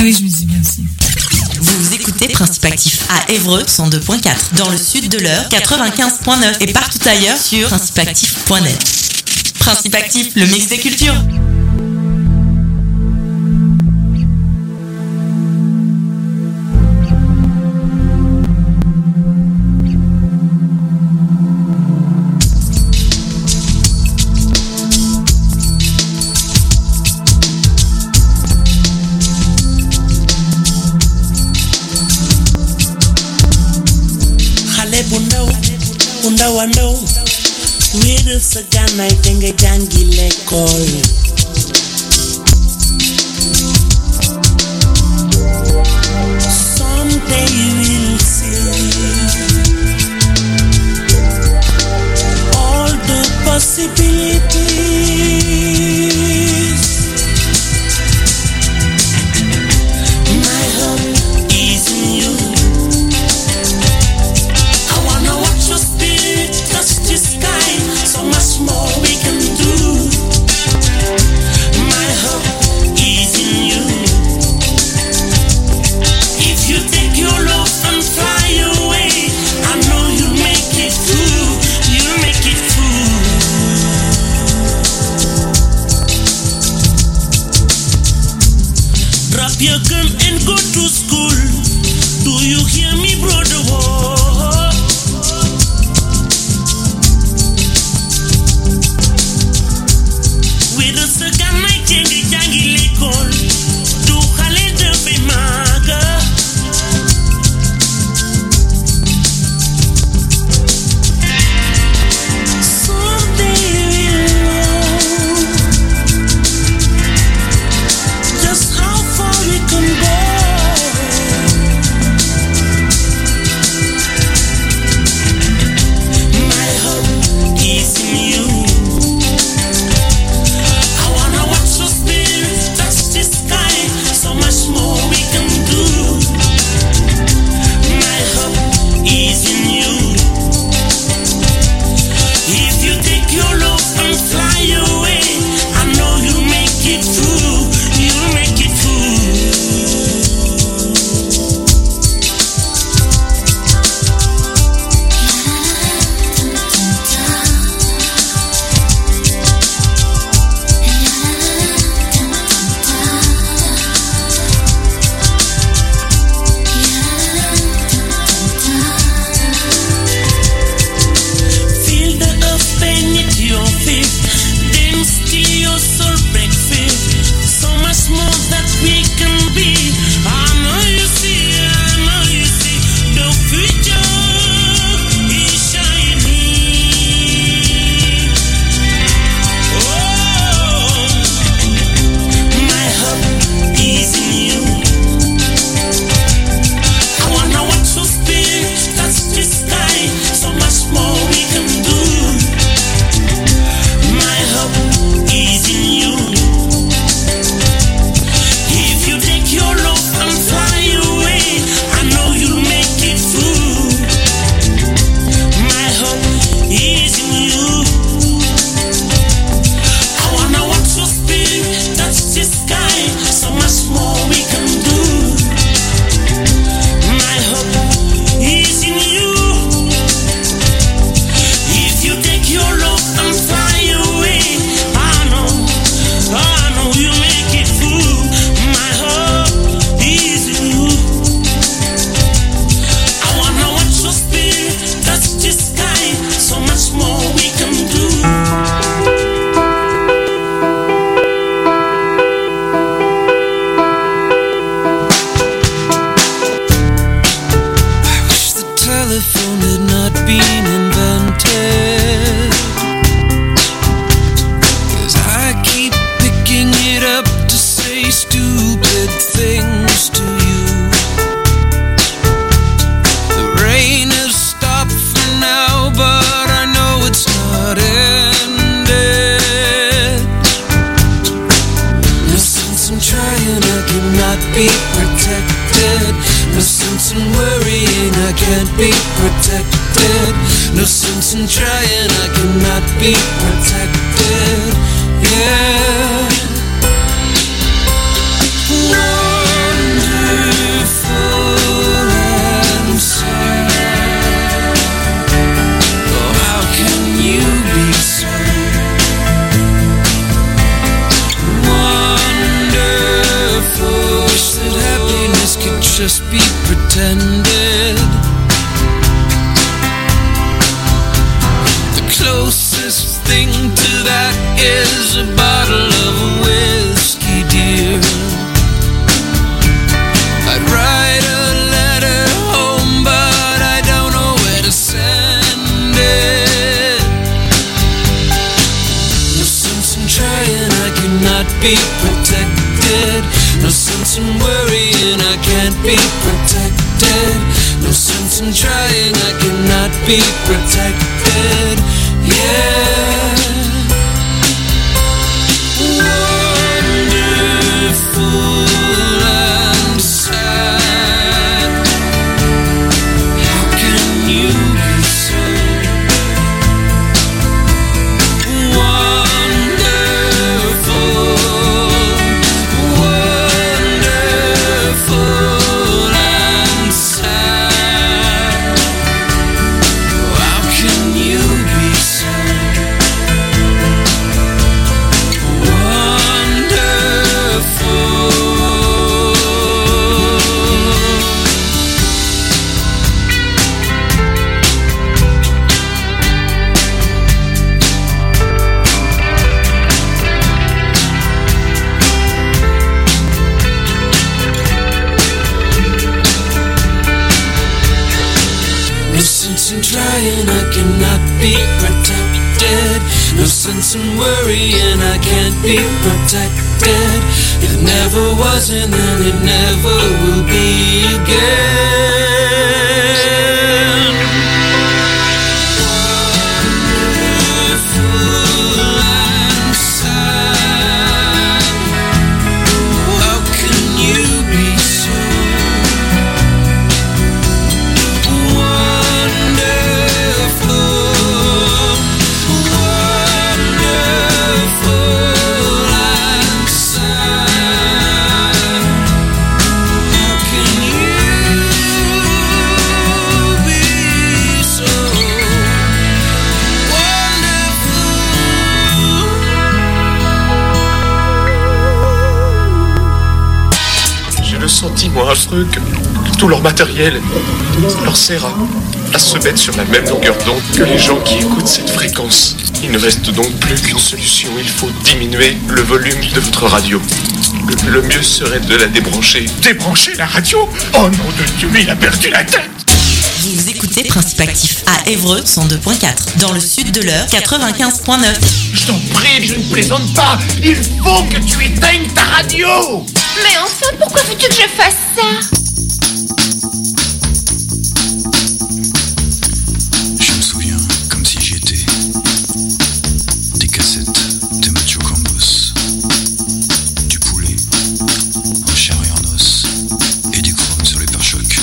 oui, je me suis bien aussi. Vous écoutez Principe Actif à Évreux 102.4, dans le sud de l'Eure 95.9 et partout ailleurs sur principeactif.net. Principe Actif, le mix des cultures. Ndaw wéeral sa gànnaay te nga jàngi l'école someday we'll see all the possibilities. My hope is in you. So much more we can do. My hope is in you. If you take your love and fly away, I know you'll make it through. You'll make it through. Drop your gun and go to school. Do you hear me, brother? Whoa. Jangi l'école, du xale dafay màgg. Someday we'll know just how far we can go. My hope is in you. So much more we can do. My hope is in you. If you take your love and fly away, I know you'll make it through. You'll make it be protected. No sense in worrying, I can't be protected. No sense in trying, I cannot be protected. Yeah. Whoa. pretended. The closest thing to that is a bottle of whiskey, dear. I'd write a letter home, but I don't know where to send it. No sense in trying, I cannot be protected. No sense in worrying, I can't be protected. No sense in trying, I cannot be protected. Yeah. Wonderful and sad. How can you be so wonderful? Wonderful and sad. How can you be so No sense in trying, I cannot be protected. No sense in worrying, I can't be protected. It never was and then it never will be again. Wonderful and sad. How can you be so sentiment affreux que tout leur matériel leur sert à se mettre sur la même longueur d'onde que les gens qui écoutent cette fréquence. Il ne reste donc plus qu'une solution, il faut diminuer le volume de votre radio. Le mieux serait de la débrancher. Débrancher la radio? Oh nom de Dieu, il a perdu la tête! Vous écoutez Principe Actif à Évreux 102.4, dans le sud de l'Eure 95.9. Je t'en prie, je ne plaisante pas. Il faut que tu éteignes ta radio. Mais enfin, pourquoi veux-tu que je fasse ça? Je me souviens comme si j'y étais. Des cassettes de Macho Cambos, du poulet en chair et en os et du chrome sur les pare-chocs.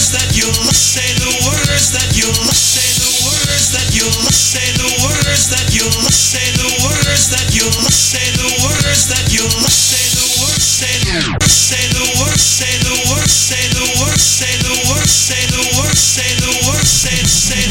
words that you love. Say the words that you love. Say the words that you love. Say the words that you love. Say the words that you love. Say the words that you love. Say the words. Say the words. Say the words. Say the words. Say the words. Say the words. Say the words. Say the words. Say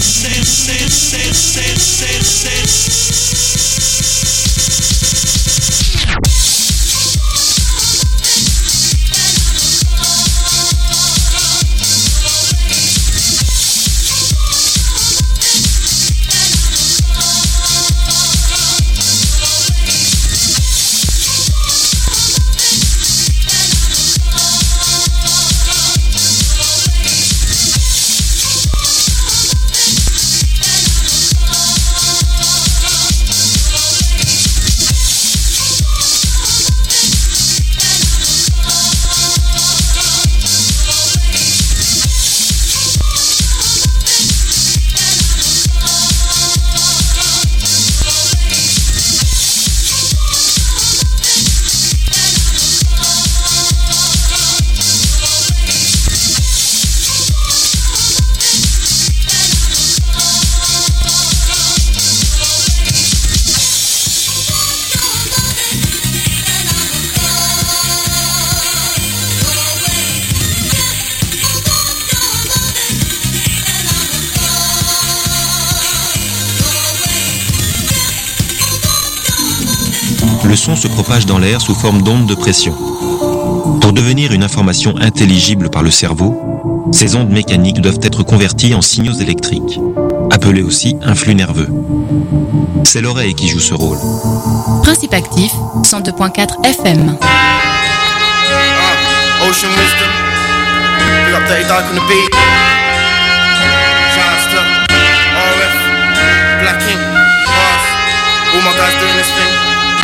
Le son se propage dans l'air sous forme d'ondes de pression. Pour devenir une information intelligible par le cerveau, ces ondes mécaniques doivent être converties en signaux électriques, appelés aussi un flux nerveux. C'est l'oreille qui joue ce rôle. Principe actif, 102.4 FM. Ocean Wisdom, big up Dirty Dark on the beat. Shouts to RF, Black King, Mars, all my guys doing this thing.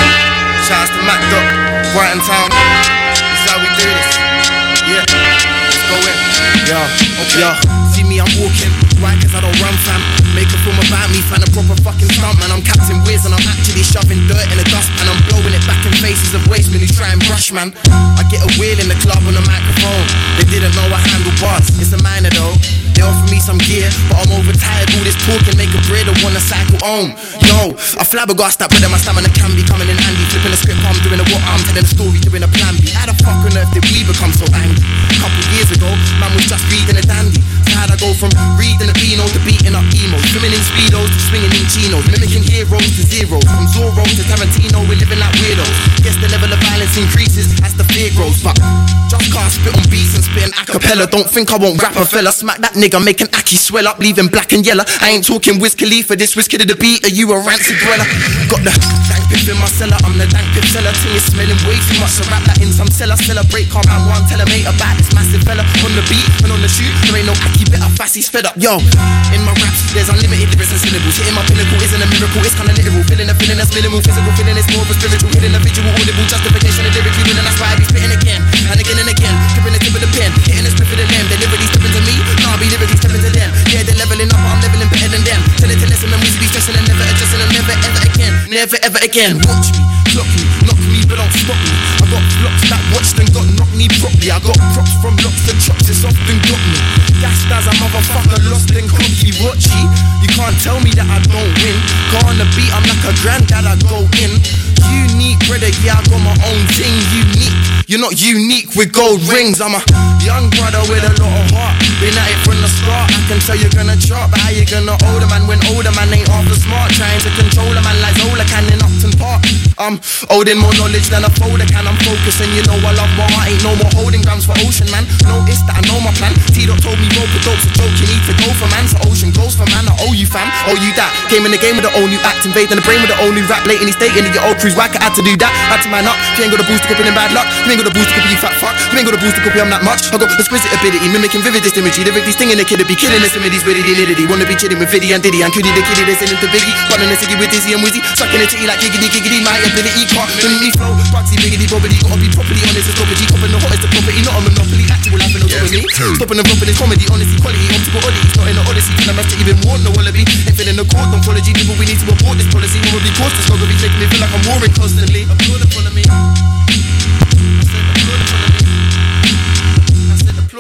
Shouts to Mac Doc, Brighton Town. This is how we do this. Yeah, let's go in. Yo, okay. Yo, see me, I'm walking. Why? Cause I don't run, fam. Make a film about me, fan a proper fucking stunt, man. I'm Captain Wiz and I'm actually shoving dirt in the dust, and I'm blowing it back in faces of wastemen who try and brush, man. I get a wheel in the club on the microphone. They didn't know I handle bars. It's a minor though. They offer me some gear, but I'm overtired. All this talking make a bread or wanna cycle home. Yo, I flabbergasted that brother, my stamina can be coming in handy. Flipping the script, I'm doing a what I'm telling a story, doing a plan B. How the fuck on earth did we become so angry? A couple years ago, man was just reading a dandy. So how'd I go from reading a Beano to beating up emo? Swimming in speedos to swinging in chinos, mimicking heroes to zeros. From Zorro to Tarantino, we're living like weirdos. Guess the level of violence increases as the fear grows, but just can't spit on beats and spit an acapella. Don't think I won't rap a fella. Smack that nigga, make an Aki swell up, leaving black and yellow. I ain't talking Wiz Khalifa, this Wiz Kid of the beat, are you a rancid dweller? Got the dank piff in my cellar, I'm the dank piff seller. Ting is smelling way too much, so rap that in some cellar. Celebrate, can't have one, tell a mate about this massive fella. On the beat and on the shoot, there ain't no Aki better, Fassie's fed up. Yo, in my raps, there's unlimited lyrics and syllables. Hitting my pinnacle isn't a miracle, it's kinda literal. Feeling a feeling that's minimal, physical feeling is more of a spiritual. Hitting a visual, audible justification of lyrically winning, that's why I be spitting again and again and again. Gripping the tip of the pen, hitting the script of the limb. They lyrically stepping to me, nah, I be lyrically stepping to them. Yeah, they're leveling up, but I'm leveling better than them. Telling to listen and we be stressing and never adjusting and never ever again. Never ever again. Watch me, clock me, knock me, but don't stop me. I got blocks that watched and got knocked me properly. I got props from locks to chops, it's often got me. Gassed as a motherfucker, lost and cocky. Watchy, you can't tell me that I don't win. Go on the beat, I'm like a granddad, I go in. Unique, brother, yeah, I got my own thing. Unique, you're not unique with gold rings. I'm a young brother with a lot of heart. Been at it from the start. I can tell you're gonna chart, but how you gonna older man when older man ain't half the smart? Trying to control a man like Zola can in Upton Park. I'm holding more knowledge than a folder can. I'm focusing, you know I love my heart. Ain't no more holding grams for ocean, man. Notice that I know my plan. T-Dot told me rope a dope's a joke. You need to go for man. So ocean goes for man. I owe you fam, owe you that. Came in the game with the old new act, invading the brain with the old new rap. Lately stating that your old crew's whack. I had to do that, had to man up. You ain't got a boost to copy in bad luck. You ain't got a boost to copy, you fat fuck. You ain't got a boost to copy, I'm that much. I got exquisite ability, mimicking vivid imagery. Lyrically stinging the kid to be killing the similes with idiocy. Wanna be chilling with Fiddy and Diddy and Kiddy the kiddie. They're singing to Biggie, running the city with Dizzy and Wizzy. Sucking the titty like giggity giggity. My ability can't limit me flow. Bugsy biggity bobbity. Gotta be properly honest as property. Copping the hottest of property, not a monopoly. Actual life and autonomy. Stopping and dropping is comedy, honesty, quality, optical oddities. Not in the odyssey, can I match to even more? No wallaby. Ain't feeling the court, ontology. People we need to abort this policy. Probably cause this not gonna be making me feel like I'm warring constantly. Applaud and follow me. I said applaud and follow me. I said applaud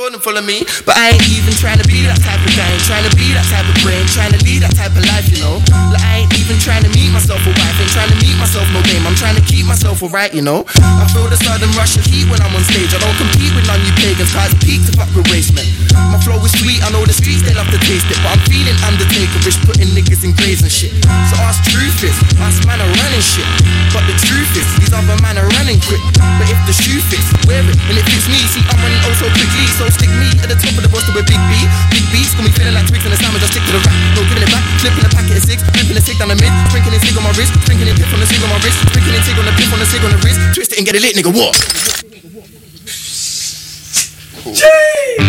Jordan full of me, but I ain't even trying to be that type of guy. Ain't trying to be that type of brain, trying to lead that type of life, you know. Like I ain't even trying to meet myself a wife, ain't trying to meet myself no game. I'm trying to keep myself alright, you know. I feel the sudden rush of heat when I'm on stage. I don't compete with none you pagans, cause I peak to fuck with waste men. My flow is sweet, I know the streets they love to taste it, but I'm feeling Undertaker-ish, putting niggas in graves and shit. So us truth is, us man are running shit, but the truth is, these other man are running quick. But if the shoe fits, wear it, and it fits me. See, I'm running oh so quickly, so stick me at the top of the roster with Big B. Big B's got me feeling like twigs in the sandwich, just stick to the rap. No giving it back, flipping a packet of six, flipping a cig down the mid, drinking a cig on my wrist, drinking a pip on the cig on my wrist, drinking a cig on the pip on the cig on the wrist, twist it and get it lit, nigga, what? Cool.